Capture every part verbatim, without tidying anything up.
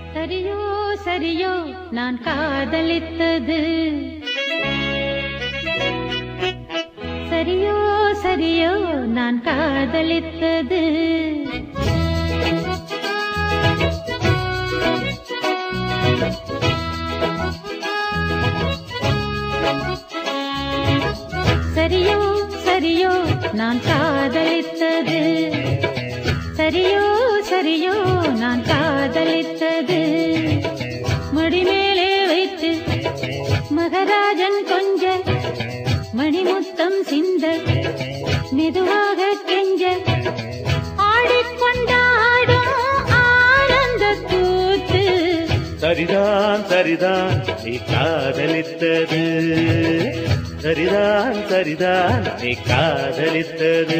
சரியோ சரியோ நான் காதலித்தது, சரியோ சரியோ நான் காதலித்தது. சரியோ சரியோ நான் காதலித்தது, சரியோ சரியோ நான் காதலித்தது. மடிமேலே வைத்து மகராஜன் கொஞ்ச மணிமுத்தம் சிந்த மெதுவாக கெஞ்ச ஆடிக்கொண்டாடும் ஆனந்த கூத்து. சரிதான் சரிதான் நீ காதலித்தது, சரிதான் சரிதான் நீ காதலித்தது.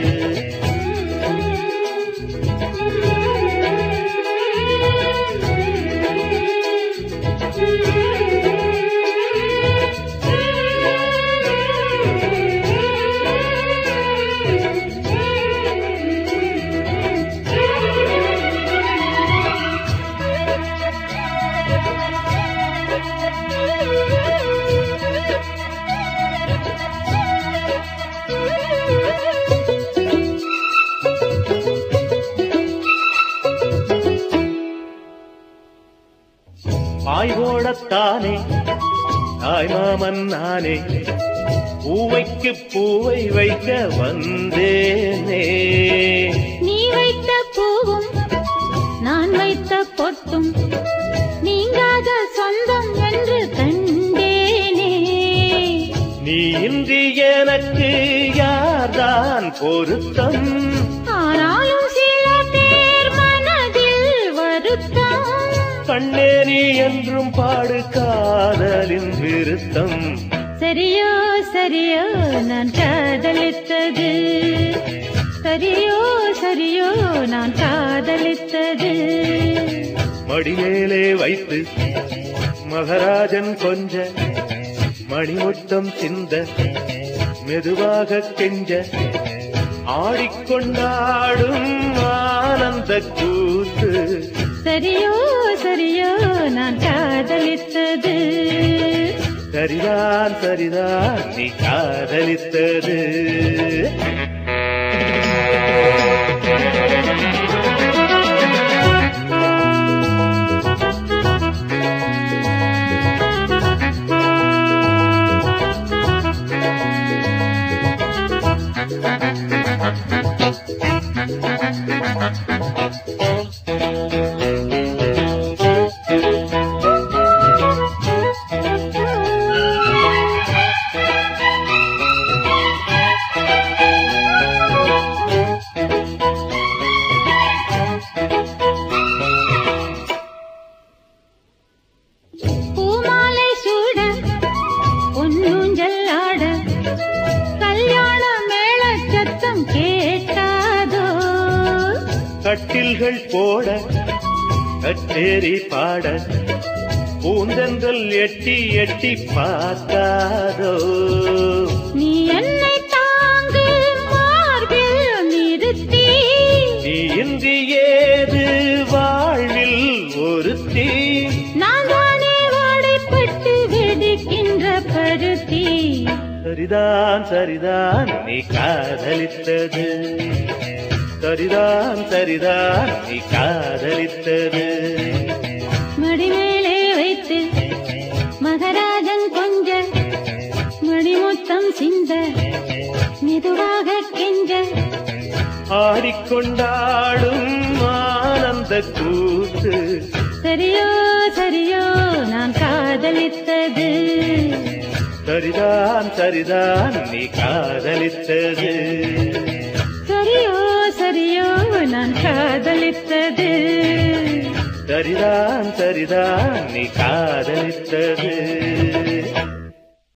பாய்வோடத்தானே தாய் மாமன் நானே, பூவைக்கு பூவை வைக்க வந்தேனே. நீ வைத்த பூவும் நான் வைத்த பொட்டும் நீங்காத சொந்தம் என்று கண்டேனே. நீ இன்றி எனக்கு யார்தான் பொருத்தம், ஆனாலும் சில பேர் மனதில் வருத்தம். கண்ணே நீ என்றும் பாடு காதலின் விருத்தம். சரியோ சரியோ நான் காதலித்தது, சரியோ சரியோ நான் காதலித்தது. மடிமேலே வைத்து மகராஜன் கொஞ்ச மணிமுத்தம் சிந்த மெதுவாக கெஞ்ச ஆடிக்கொண்டாடும் ஆனந்த கூத்து. சரியோ சரியோ நான் காதலித்தது, சரிதான் சரிதான் நீ காதலித்தது. பூமாலை சூட பொன்னூஞ்சல் ஆட கல்யாண மேள சத்தம் கேட்டாதோ. கட்டில்கள் போட கச்சேரி பாட பூந்தென்றல் எட்டி எட்டி பார்த்தாதோ. நீ என்னை தாங்கு மார்பில் நிறுத்தி, நீ இன்றி ஏது வாழ்வில் ஒருத்தி. நான் தானே வாடைப்பட்டு வெடிக்கின்ற பருத்தி. சரிதான் சரிதான் நீ காதலித்தது, சரிதான் சரிதான் நீ காதலித்தது. மடிமேலே வைத்து மகராஜன் கொஞ்ச மணிமுத்தம் சிந்த மெதுவாக கெஞ்ச ஆடிக்கொண்டாடும் ஆனந்த கூத்து. சரியோ சரியோ நான் காதலித்தது, சரிதான் சரிதான் நீ காதலித்தது. சரியோ சரியோ நான் காதலித்தது, சரிதான் சரிதான் நீ காதலித்தது.